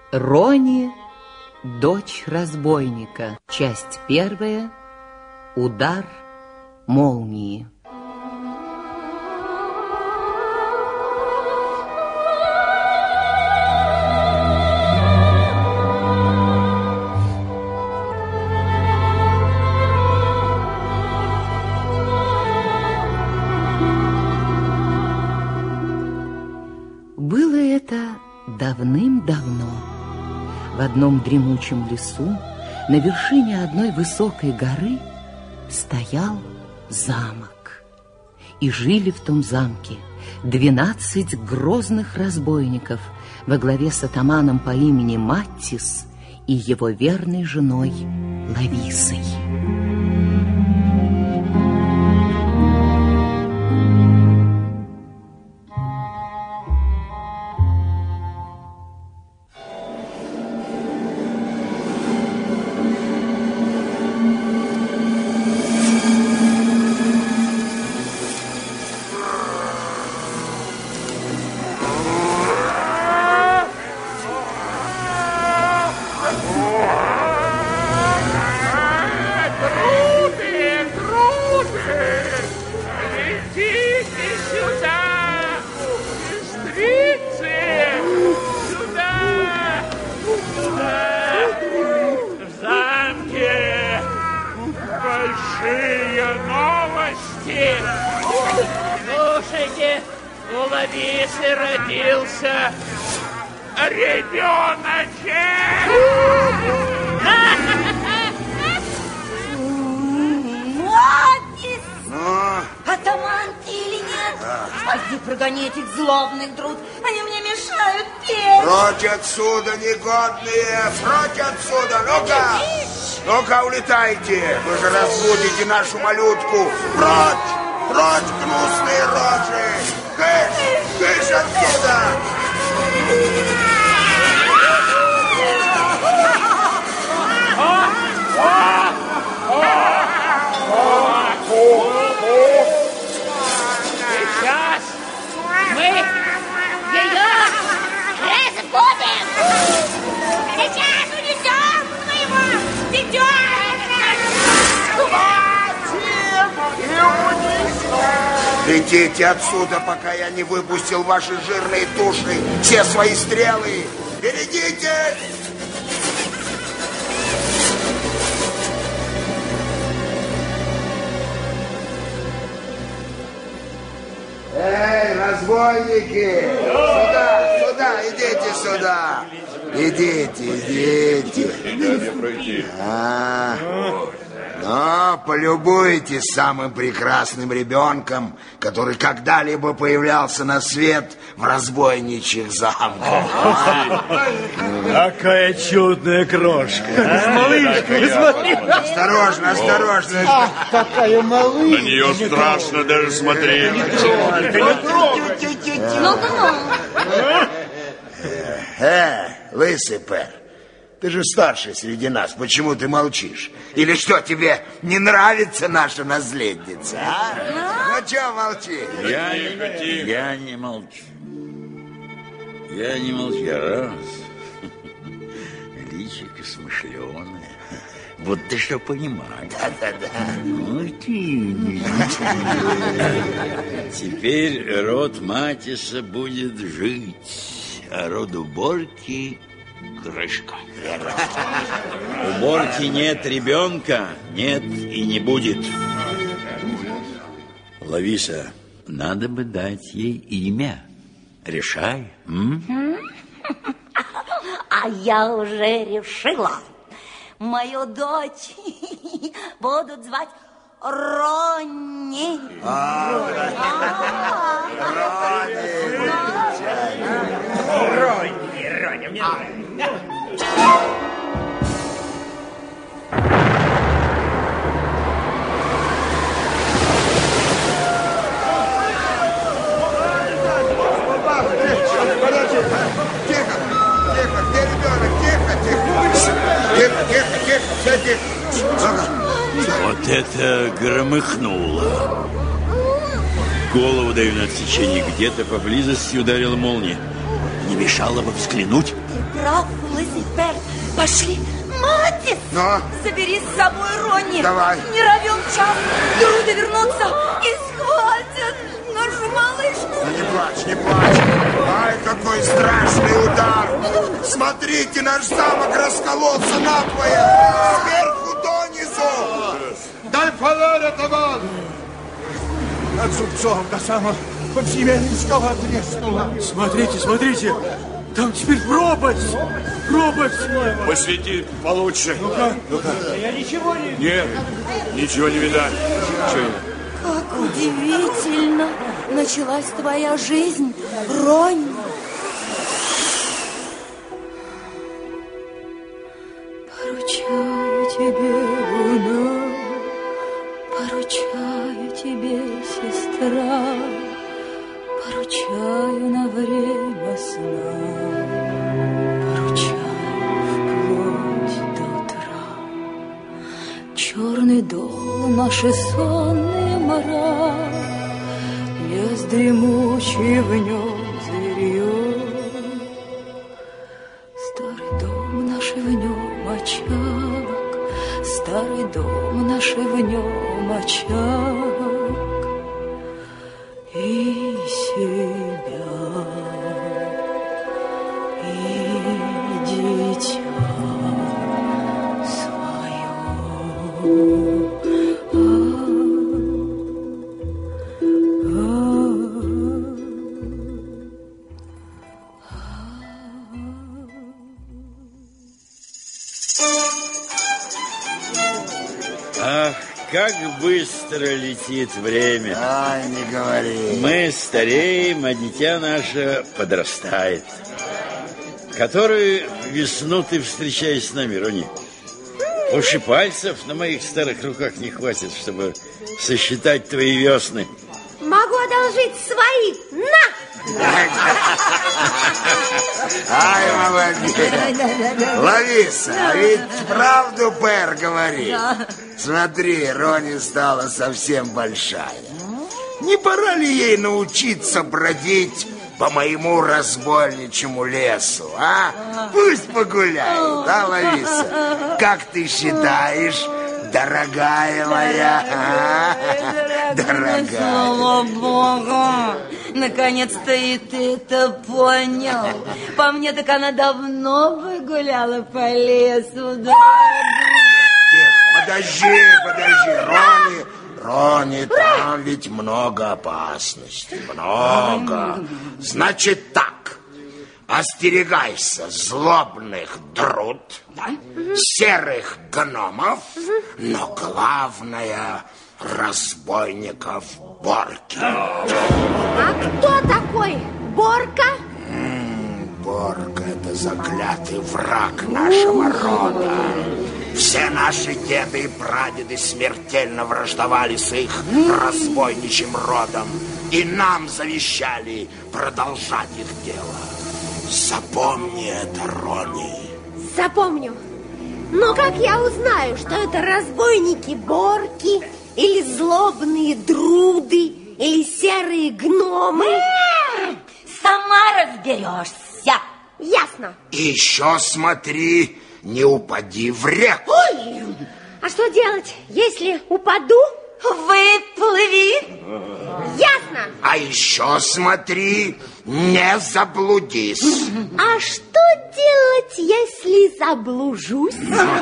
Рони, дочь разбойника. Часть первая. Удар молнии. Было это давным-давно. В одном дремучем лесу на вершине одной высокой горы стоял замок. И жили в том замке 12 грозных разбойников во главе с атаманом по имени Маттис и его верной женой Лависой. Слушайте, у Лависы родился ребеночек! Маттис! Атаман ты или нет? Пойди прогони этих злобных друд, они мне мешают петь. Прочь отсюда, негодные! Прочь отсюда! Ну-ка! Ну-ка, улетайте! Вы же разбудите нашу малютку! Прочь! Прочь, гнусные рожи! Кыш! Кыш отсюда! Сейчас мы ее разбудим! Сейчас унесем своего Летите отсюда, пока я не выпустил ваши жирные туши, все свои стрелы! Берегите! Эй, разбойники! Сюда, сюда, идите сюда! Идите, идите! Но полюбуйтесь самым прекрасным ребенком, который когда-либо появлялся на свет в разбойничьих замках. Какая чудная крошка. Малышка, смотри. Осторожно, осторожно. Какая малышка. На нее страшно даже смотреть. Лысый Пер, ты же старший среди нас, почему ты молчишь? Или что, тебе не нравится наша наследница, а? Ну, что молчишь? Я не молчу. Я не молчу, раз. Личико смышленое. Вот ты что понимаешь. Да-да-да. Ну ты. Теперь род Маттиса будет жить, а род уборки крышка. У Борки нет ребенка, нет и не будет. Лависа, надо бы дать ей имя. Решай. А я уже решила. Мою дочь будут звать Ронни. Роня, мне нравится. Тихо, тихо, где ребенок? Тихо, тихо, тихо, тихо, все тихо. Вот это громыхнуло. Голову даю на отсечение. Где-то поблизости ударила молния. Не мешало бы взглянуть. Ты прав, Лазипер. Пошли. Матис, забери с собой Ронни. Давай. Не равен час. Друды вернутся и схватят нашу малышку. Ну не плачь, не плачь. Ай, какой страшный удар. Смотрите, наш замок раскололся надвое. Сверху донизу. Дай фонарь, атаман! Над зубцом до самого подземельского треснула. Смотрите, смотрите. Там теперь пропасть. Пропасть. Посвети получше. Ну-ка. Я ничего не... Нет, ничего не видать. Как удивительно началась твоя жизнь, Ронни. Поручаю тебе, луна, поручаю тебе, сестра, поручаю на время сна, поручаю вплоть до утра. Черный дом, наши сонные мрак, лес дремучий, в нем зверье. Старый дом наш, в нем очаг, старый дом наш, в нем очаг. И себя, и дитя свое. Ах, как быстро летит время. Ай, не говори. Мы стареем, а дитя наше подрастает. Которую весну ты встречаешь с нами, Ронни? Уж и пальцев на моих старых руках не хватит, чтобы сосчитать твои весны. Могу одолжить свои. На! Ай, молодец. Лариса, а ведь правду Пэр говорит. Смотри, Ронни стала совсем большая. Не пора ли ей научиться бродить по моему разбойничьему лесу, а? Пусть погуляет, да, Лариса? Как ты считаешь, дорогая моя? Дорогая. Слава Богу! Наконец-то и ты это понял. По мне, так она давно бы гуляла по лесу. Подожди, Ронни, там ведь много опасностей, много. Значит так, остерегайся злобных друд, серых гномов, но главное разбойников Борки. А кто такой Борка? Борка — это заклятый враг нашего рода. Все наши деды и прадеды смертельно враждовали с их разбойничьим родом, и нам завещали продолжать их дело. Запомни это, Ронни. Запомню. Но как я узнаю, что это разбойники Борки, или злобные друды, или серые гномы? Сама разберешься. Ясно. И еще смотри, не упади в реку. Ой! А что делать, если упаду? Выплыви. Ясно. А еще смотри, не заблудись. А что делать, если заблужусь?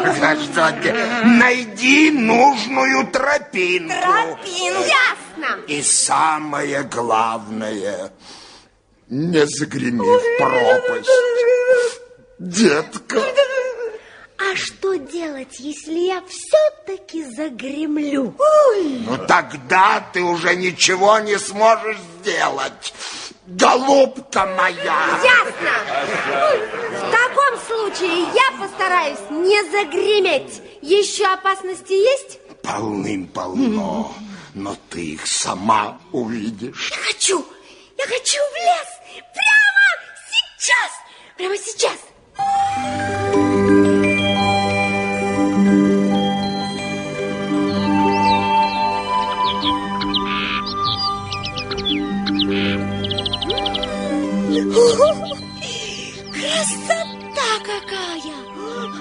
Найди нужную тропинку. Ясно. И самое главное, не загреми в пропасть, детка. А что делать, если я все-таки загремлю? Ну тогда ты уже ничего не сможешь сделать, голубка моя. Ясно. В таком случае я постараюсь не загреметь. Еще опасности есть? Полным-полно, но ты их сама увидишь. Я хочу в лес. Прямо сейчас.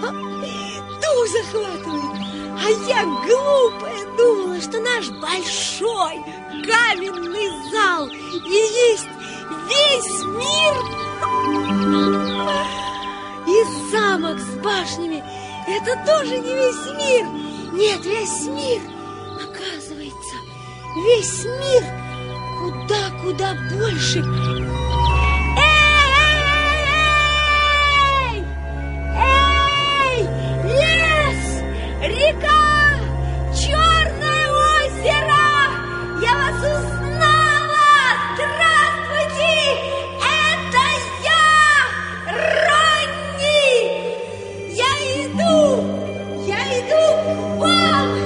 Дух захватывает. А я глупая думала, что наш большой каменный зал и есть весь мир. И замок с башнями — это тоже не весь мир. Нет, весь мир. Оказывается, весь мир куда больше. Эй! Лес! Река! Черное озеро! Я вас узнала! Здравствуйте! Это я! Ронни! Я иду к вам!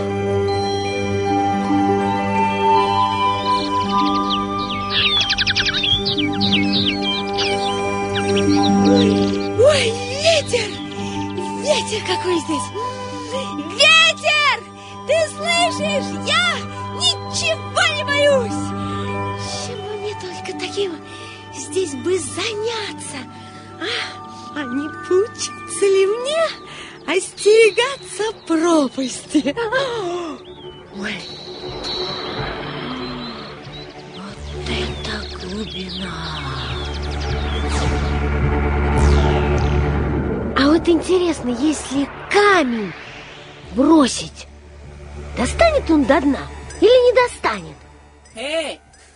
Ой, ветер! Ветер какой здесь! Ветер! Ты слышишь? Я ничего не боюсь! Чем бы мне только таким здесь бы заняться? А не получится ли мне остерегаться пропасти? Ой! Вот это глубина! А вот интересно, если камень бросить, достанет он до дна или не достанет? Эй!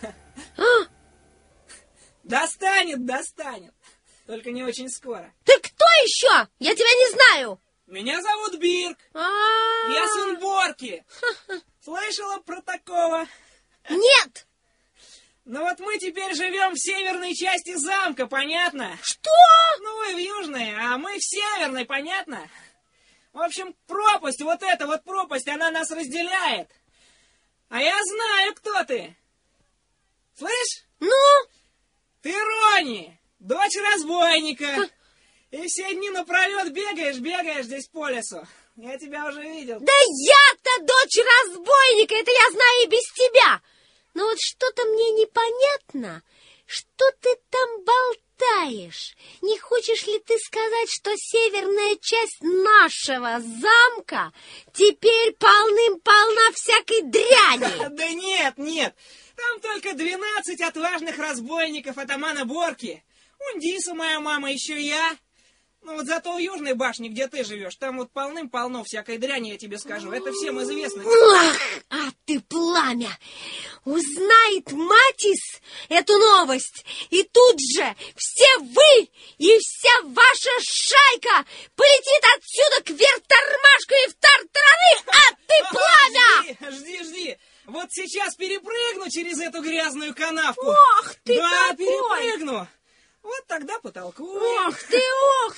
Достанет. Только не очень скоро. Ты кто еще? Я тебя не знаю. Меня зовут Бирк. Я сын Борки. Слышала про такого? Нет. Ну вот мы теперь живем в северной части замка, понятно? Что? Ну вы в южной, а мы в северной, понятно? В общем, пропасть, вот эта вот пропасть, она нас разделяет. А я знаю, кто ты. Слышь? Ну? Ты Ронни, дочь разбойника. И все дни напролет бегаешь здесь по лесу. Я тебя уже видел. Да я-то дочь разбойника, это я знаю и без тебя. Но вот что-то мне непонятно. Что ты там болтаешь? Не хочешь ли ты сказать, что северная часть нашего замка теперь полным-полна всякой дряни? Да нет. Там только 12 отважных разбойников атамана Борки. Ундиса, моя мама, еще я. Ну вот зато у Южной башни, где ты живешь, там вот полным-полно всякой дряни, я тебе скажу. Это всем известно. Ах, а ты пламя! Узнает Матис эту новость, и тут же все вы и вся ваша шайка полетит отсюда к вертормашку и в тартарары, а ты пламя! Жди. Вот сейчас перепрыгну через эту грязную канавку. Ох ты да, какой! перепрыгну. Вот тогда потолкуем. Ох ты,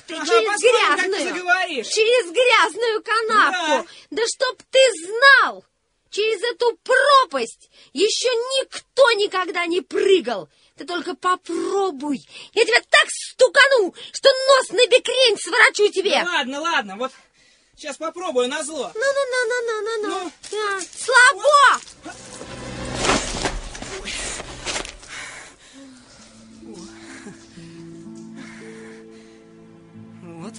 через грязную канавку. Да чтоб ты знал, через эту пропасть еще никто никогда не прыгал. Ты только попробуй. Я тебя так стукану, что нос на бекрень сворачу тебе. Ладно, вот сейчас попробую назло. Ну. Слабо! Вот.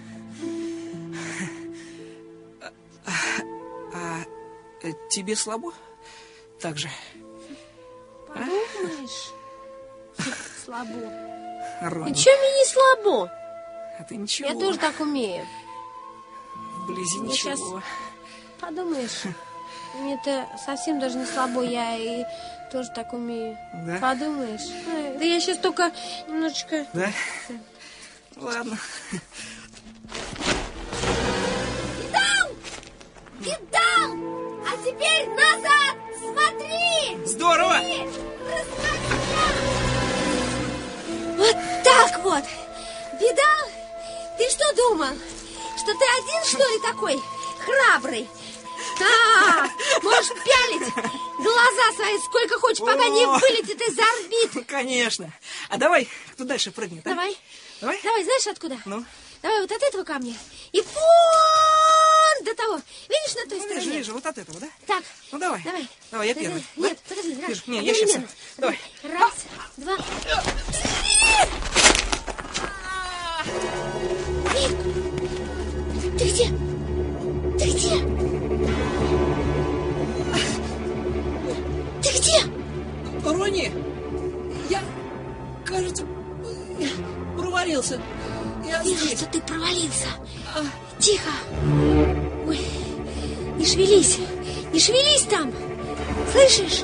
Тебе слабо? Так же? Подумаешь, слабо. Ронни. Ничего мне не слабо. А ты ничего. Я тоже так умею. Вблизи ничего. Сейчас подумаешь, мне-то совсем даже не слабо, я и тоже так умею. Да? Подумаешь. Да я сейчас только немножечко... Да? Ладно. Видал! А теперь назад! Смотри! Здорово! Вот так вот! Видал? Ты что думал? Что ты один, что ли, такой храбрый? Можешь пялить глаза свои сколько хочешь, пока не вылетит из орбит. Конечно. А давай, кто дальше прыгнет? Давай, знаешь откуда? Ну? Давай вот от этого камня и вон до того. Видишь, на той стороне? Вижу, вот от этого, да? Так. Ну, давай. Давай, я первый. Нет, подожди. Вижу. Не, я сейчас. Давай. Раз, два. я Вижу, здесь. что ты провалился. Тихо. Ой, не шевелись. Не шевелись там. Слышишь?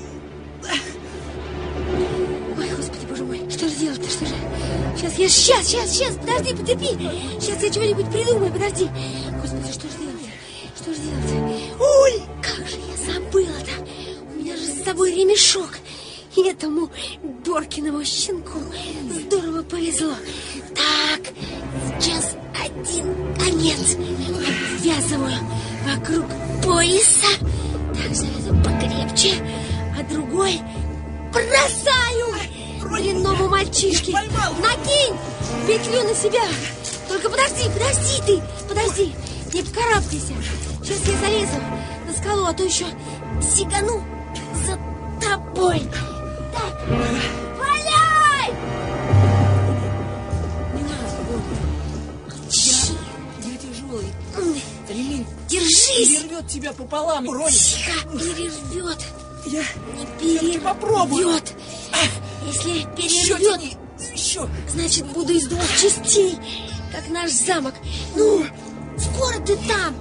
Ой, господи, боже мой. Что же делать-то? Что же? Сейчас. Подожди, потерпи. Сейчас я чего-нибудь придумаю. Подожди. Господи, что же делать? Что же делать? Ой, как же я забыла-то. У меня же с собой ремешок. И этому Боркиному щенку здорово повезло. Так, сейчас один конец обвязываю вокруг пояса. Так, завязываю покрепче. А другой бросаю длинному мальчишке. Накинь петлю на себя. Только подожди ты. Подожди, не покарабкайся. Сейчас я залезу на скалу, а то еще сигану за тобой. Так, валяй! Не надо, Роня. Я тяжелый. Ремень Держись! перервет тебя пополам, Роня. Тихо, перервет. Я Не все-таки попробую. перервет. Если Еще перервет, тяни. Еще. значит, буду из двух частей, как наш замок. Ну, скоро ты там.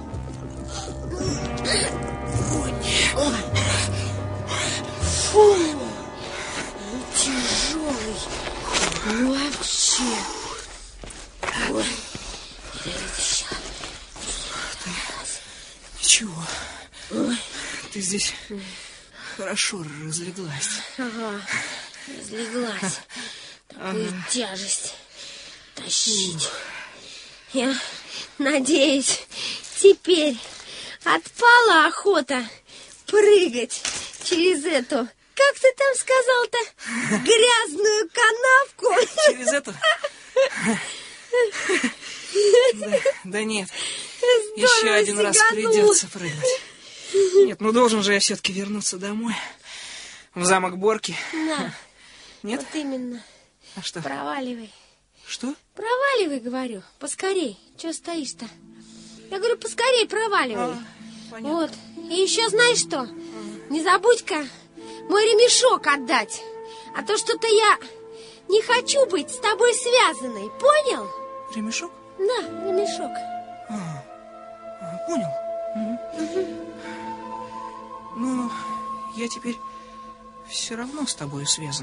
Фу, ну тяжелый. Ну вообще. Ой, еще. Ничего. Ты здесь хорошо разлеглась. Ага, разлеглась. Такую тяжесть тащить. Я надеюсь, теперь отпала охота прыгать через эту, как ты там сказал-то, грязную канавку. Через эту? Да нет. Еще один раз придется прыгать. Нет, ну должен же я все-таки вернуться домой. В замок Борки. Да. Нет? Вот именно. А что? Проваливай. Что? Проваливай, говорю. Поскорей. Чего стоишь-то? Я говорю, поскорей проваливай. Понятно. Вот. И еще знаешь что? Не забудь-ка мой ремешок отдать. А то что-то я не хочу быть с тобой связанной. Понял? Ремешок? Да, ремешок. Понял. Ну, я теперь все равно с тобой связан.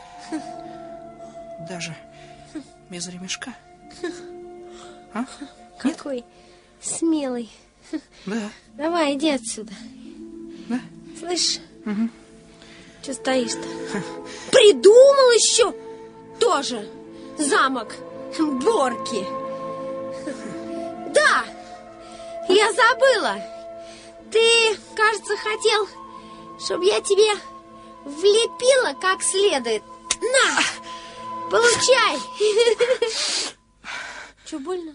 Даже без ремешка. А? Какой смелый. Да. Давай, иди отсюда. Да? Слышь? Че стоишь-то? Придумал еще тоже замок Борки. Да, я забыла. Ты, кажется, хотел, чтобы я тебе влепила как следует. На, получай. Че, больно?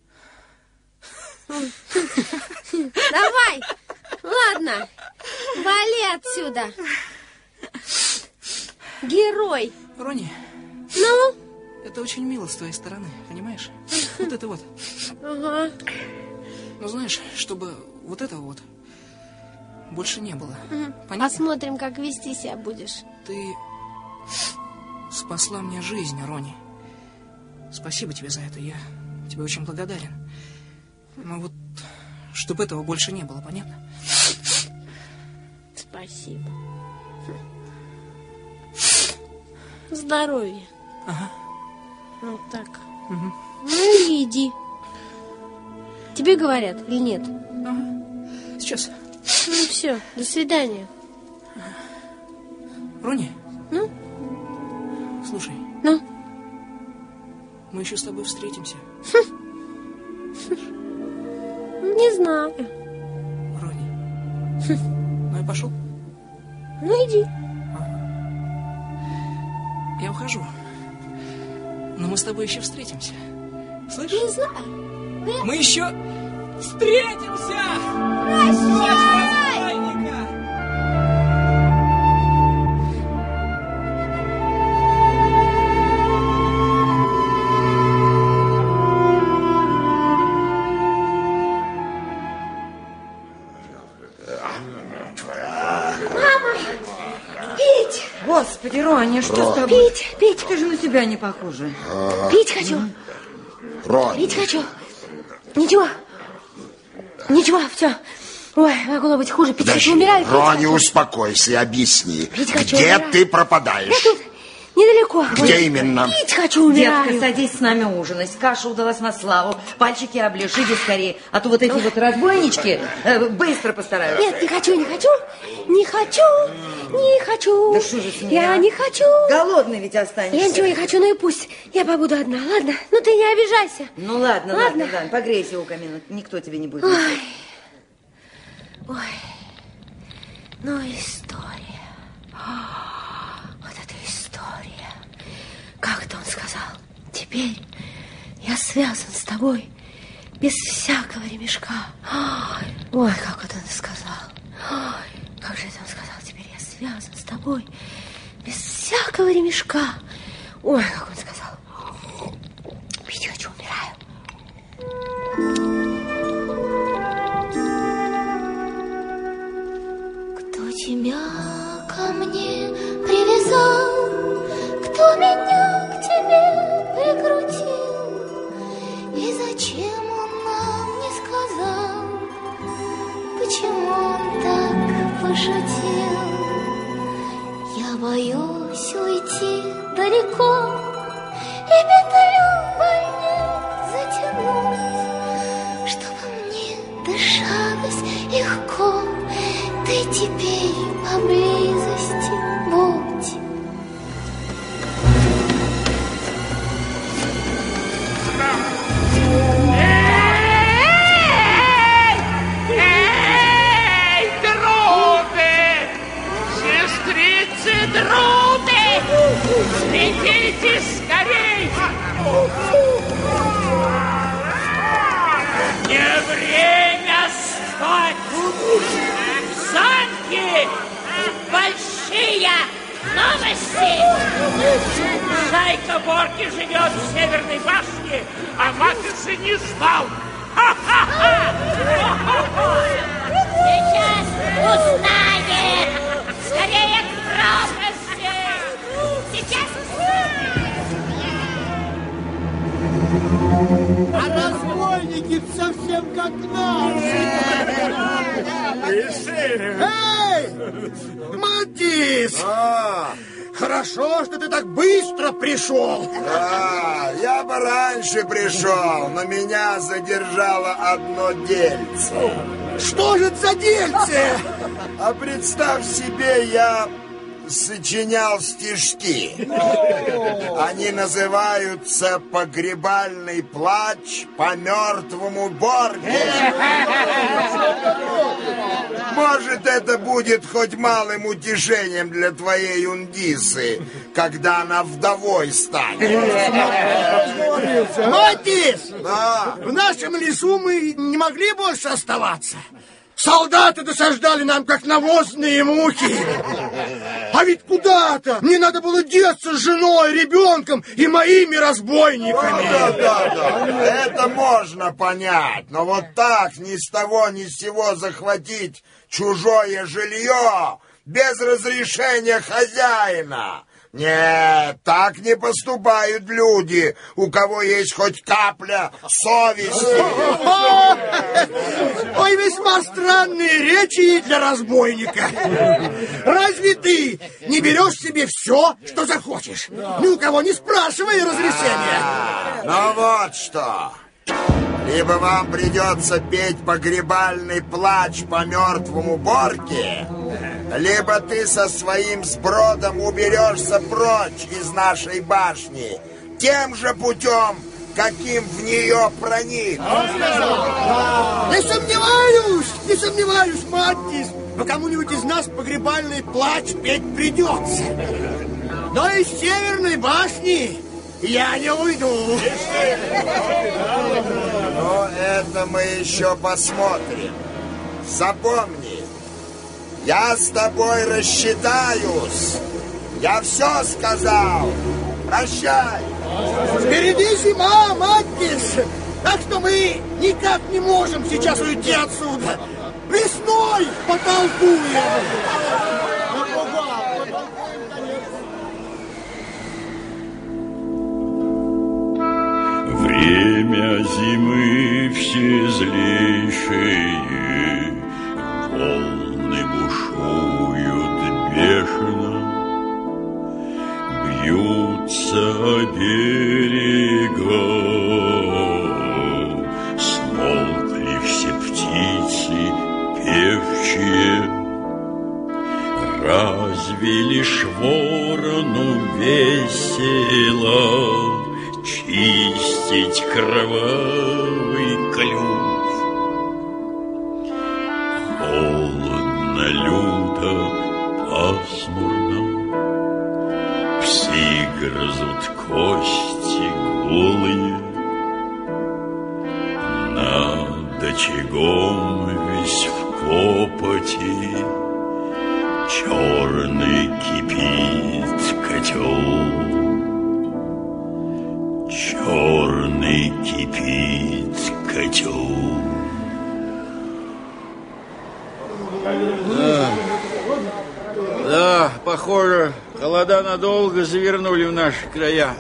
Давай, ладно, вали отсюда. Герой. Рони, Ну? это очень мило с твоей стороны, понимаешь? Вот это вот. Ага. Ну, знаешь, чтобы вот этого вот больше не было. Понятно? Посмотрим, как вести себя будешь. Ты спасла мне жизнь, Рони. Спасибо тебе за это, я тебе очень благодарен. Но вот, чтобы этого больше не было, понятно? Спасибо. Здоровья. Ага. Вот так. Ну и иди. Тебе говорят или нет? Ага. Сейчас. Ну все, до свидания. Рони, Ну? слушай, Ну? мы еще с тобой встретимся. Не знаю. Рони. Ну, я пошел. Ну иди. Я ухожу. Но мы с тобой еще встретимся. Слышишь? Не знаю. Мы еще встретимся! Прощай! Господи, Роня, что с тобой? Пить. Ты же на себя не похожа. Пить хочу. Рони. Пить хочу. Ничего. Ничего, все. Ой, могло быть хуже. Пить хочу, умираю. Рони, успокойся и объясни. Пить хочу, где умираю. ты пропадаешь? Я тут недалеко. Где именно? Пить хочу, умираю. Детка, садись с нами ужинать. Каша удалась на славу. Пальчики оближь, иди скорее. А то вот эти вот разбойнички быстро постараются. Нет, не хочу, не хочу. Не хочу, не хочу. Да что же с ней, Я а? не хочу. Голодный ведь останешься. Я ничего не хочу, ну и пусть. Я побуду одна, ладно? Ну ты не обижайся. Ну ладно, Ладно. ладно. Погрейся у камина. Никто тебе не будет. Ой. Ой. Ну, история. Вот эта история. Как это он сказал? Теперь я связан с тобой без всякого ремешка. Ой, как это он сказал. Ой, как же это он сказал? Теперь я связан с тобой без всякого ремешка. Ой, как он сказал. Пить хочу, умираю. Кто тебя ко мне привязал? Кто меня к тебе прикрутил? И зачем он нам не сказал? Почему он так пошутил? Я боюсь уйти далеко и петлю больнее затянуть, чтобы мне дышалось легко. Ты теперь поблизости будь. Эй, друты! Сестрицы, друты! Светитесь скорей! Не время спать! Санки! Большие новости! Шайка Борки живет в Северной башне, а Матисы не спал! Сейчас узнает! Скорее к пропасти! Сейчас узнает! А разбойники совсем как наши. Эй, Матис! Хорошо, что ты так быстро пришел. Да, я бы раньше пришел, но меня задержало одно дельце. Что же это за дельце? А представь себе, я сочинял стишки. Они называются «Погребальный плач по мертвому Борге». Может, это будет хоть малым утешением для твоей Ундисы, когда она вдовой станет. Матис! Да. В нашем лесу мы не могли больше оставаться. Солдаты досаждали нам, как навозные мухи. А ведь куда-то мне надо было деться с женой, ребенком и моими разбойниками. Да. Это можно понять. Но вот так ни с того ни с сего захватить чужое жилье без разрешения хозяина. Нет, так не поступают люди, у кого есть хоть капля совести. Ой, весьма странные речи для разбойника. Разве ты не берешь себе все, что захочешь? Ни у кого не спрашивай разрешения. Ну вот что. Либо вам придется петь погребальный плач по мертвому Борке, либо ты со своим сбродом уберешься прочь из нашей башни тем же путем, каким в нее проник. Не сомневаюсь, Матис, по кому-нибудь из нас погребальный плач петь придется. Но из Северной башни я не уйду. Но это мы еще посмотрим. Запомни, я с тобой рассчитаюсь. Я все сказал. Прощай. Впереди зима, Матис. Так что мы никак не можем сейчас уйти отсюда. Весной потолкуем. Время злейшие волны бушуют бешено, бьются о берега, смолкли все птицы певчие. Разве лишь ворону весело чистить кровавый клюв? Холодно, люто, пасмурно, псы грызут кости голые, над очагом весь в копоти черный кипит котел, черный кипит котел. Да, похоже, холода надолго завернули в наши края.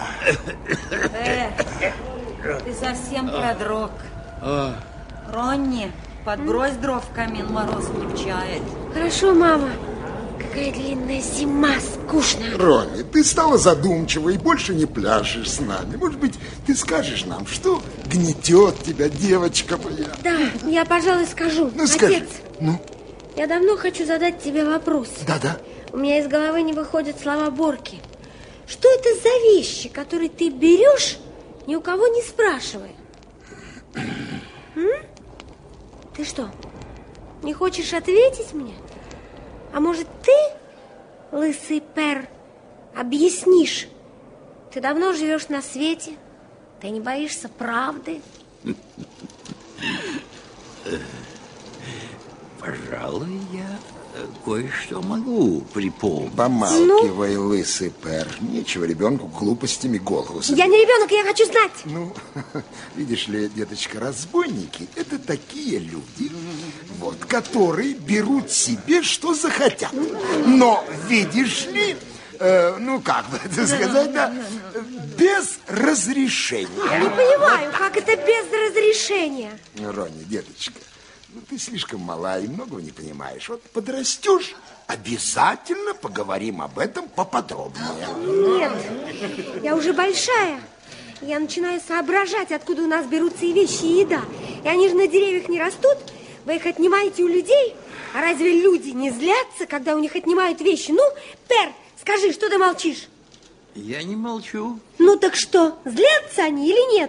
Ты совсем продрог. Ронни, подбрось дров в камин, мороз крепчает. Хорошо, мама. Какая длинная зима, скучно. Ронни, ты стала задумчива и больше не пляшешь с нами. Может быть, ты скажешь нам, что гнетет тебя, девочка моя? Да, я, пожалуй, скажу. Ну, скажи. Отец, ну? Я давно хочу задать тебе вопрос. Да-да. У меня из головы не выходят слова Борки. Что это за вещи, которые ты берешь, ни у кого не спрашивая? Ты что, не хочешь ответить мне? А может, ты, лысый пер, объяснишь? Ты давно живешь на свете, ты не боишься правды? Пожалуй, я кое-что могу припомнить. Помалкивай, лысый пер. Нечего ребенку глупостями голову забить. Я не ребенок, я хочу знать. Ну, видишь ли, деточка, разбойники – это такие люди, вот, которые берут себе, что захотят. Но, видишь ли, ну, как бы это сказать, да, без разрешения. Я не понимаю, как это без разрешения. Ронни, деточка, ну, ты слишком мала и многого не понимаешь. Вот подрастешь, обязательно поговорим об этом поподробнее. Нет, я уже большая. Я начинаю соображать, откуда у нас берутся и вещи, и еда. И они же на деревьях не растут. Вы их отнимаете у людей. А разве люди не злятся, когда у них отнимают вещи? Ну, Пер, скажи, что ты молчишь? Я не молчу. Ну так что, злятся они или нет?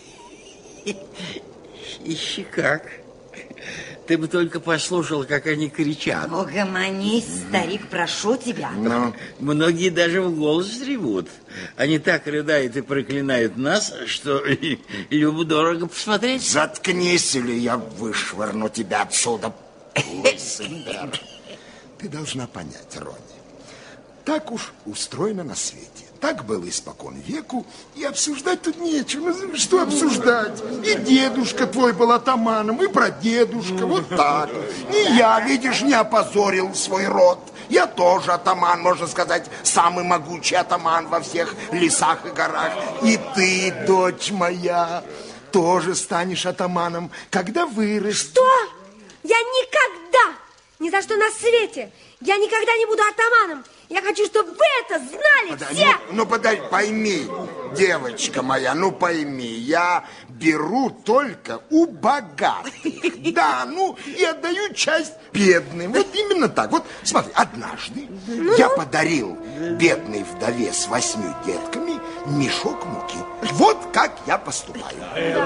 Ищи как. Ты бы только послушал, как они кричат. Угомонись, старик, прошу тебя. Ну? Многие даже в голос ревут. Они так рыдают и проклинают нас, что любо-дорого посмотреть. Заткнись, или я вышвырну тебя отсюда, лысый пер. Ты должна понять, Ронни, так уж устроено на свете. Так было испокон веку, и обсуждать тут нечего. Ну, что обсуждать? И дедушка твой был атаманом, и прадедушка, вот так. И я, видишь, не опозорил свой род. Я тоже атаман, можно сказать, самый могучий атаман во всех лесах и горах. И ты, дочь моя, тоже станешь атаманом, когда вырастешь. Что? Я никогда, ни за что на свете, я никогда не буду атаманом. Я хочу, чтобы вы это знали все. Ну, пойми, девочка моя, ну пойми, я беру только у богатых. Да, ну, и отдаю часть бедным. Вот именно так. Вот, смотри, однажды я подарил бедной вдове с 8 детками мешок муки. Вот как я поступаю.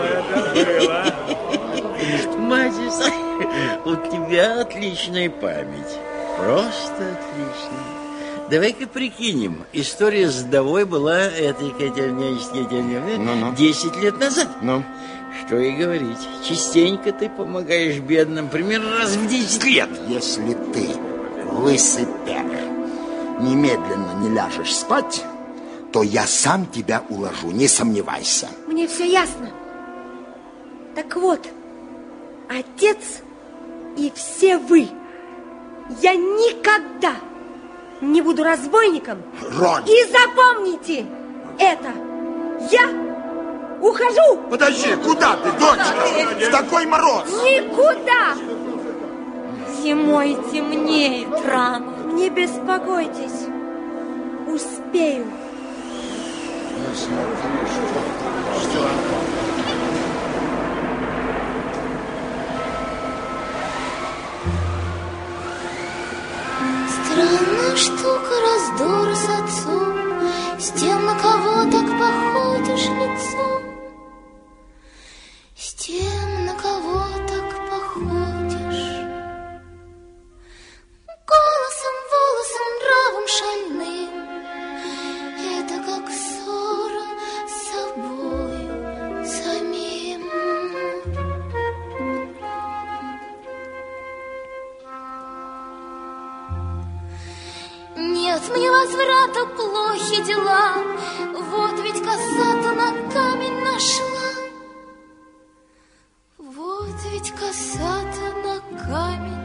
Матиса, у тебя отличная память. Просто отличная. Давай-ка прикинем, история с вдовой была этой 10 лет назад. Ну? Что и говорить, частенько ты помогаешь бедным, примерно раз в 10 лет. Если ты, лысый пер, немедленно не ляжешь спать, то я сам тебя уложу, не сомневайся. Мне все ясно. Так вот, отец и все вы, я никогда не буду разбойником. Ронни! И запомните это. Я ухожу. Подожди, куда ты, дочка? в такой мороз? Никуда! Зимой темнеет рано. Не беспокойтесь, успею. Странная штука, раздор с отцом, с тем, на кого так походишь лицом, с тем, на кого так походишь. Голосом, волосом, нравом шальным, это как ссора с собою самим. Нет мне возврата, плохи дела, вот ведь коса-то на камень нашла, вот ведь коса-то на камень